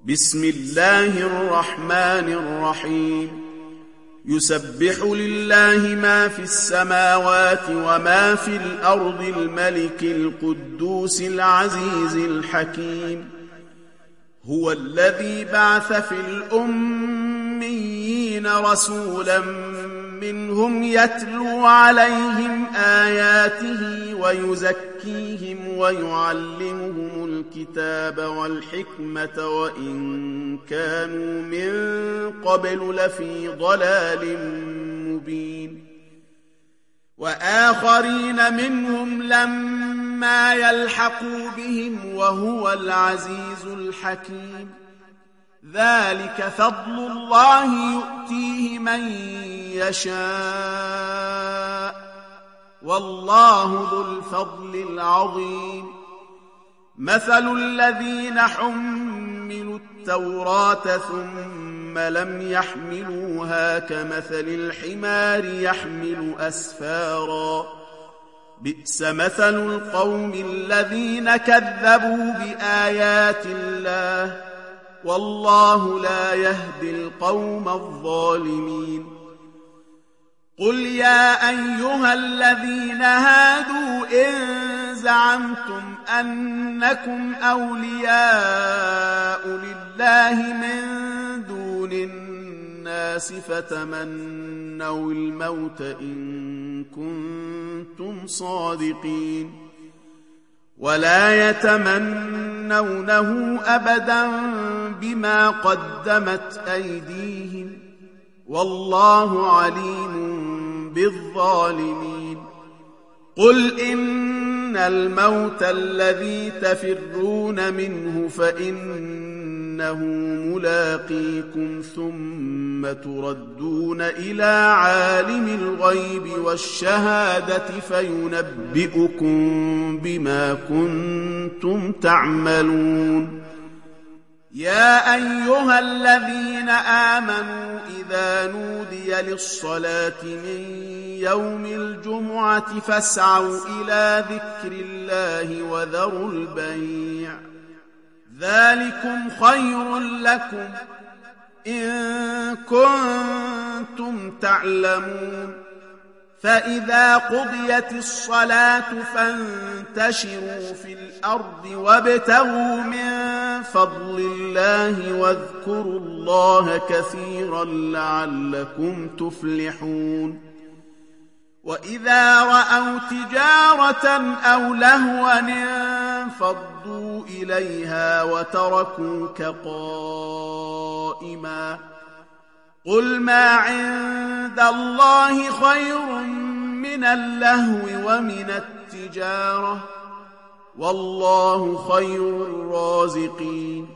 بسم الله الرحمن الرحيم يسبح لله ما في السماوات وما في الأرض الملك القدوس العزيز الحكيم هو الذي بعث في الأميين رسولا منهم يتلو عليهم آياته ويزكيهم ويعلمهم الكتاب والحكمة وإن كانوا من قبل لفي ضلال مبين وآخرين منهم لما يلحقوا بهم وهو العزيز الحكيم ذلك فضل الله يؤتيه من يشاء والله ذو الفضل العظيم مثل الذين حملوا التوراة ثم لم يحملوها كمثل الحمار يحمل أسفارا بئس مثل القوم الذين كذبوا بآيات الله والله لا يهدي القوم الظالمين قل يا أيها الذين هادوا إن زعمتم أنكم أولياء لله من دون الناس فتمنوا الموت إن كنتم صادقين ولا يتمنونه أبدا بما قدمت أيديهم والله عليم بالظالمين قل إن الموت الذي تفرون منه فإنه ملاقيكم ثم تردون إلى عالم الغيب والشهادة فينبئكم بما كنتم تعملون يا أيها الذين آمنوا إذا نودي للصلاة من يوم الجمعة فاسعوا إلى ذكر الله وذروا البيع ذلكم خير لكم إن كنتم تعلمون فإذا قضيت الصلاة فانتشروا في الأرض وابتغوا من فضل الله واذكروا الله كثيرا لعلكم تفلحون وإذا رأوا تجارة أو لهوا انفضوا إليها وتركوك قائما قل ما عند الله خير من اللهو ومن التجارة والله خير الرازقين.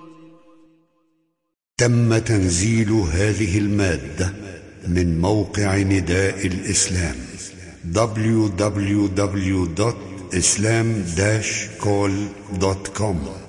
تم تنزيل هذه المادة من موقع نداء الإسلام www.islam-call.com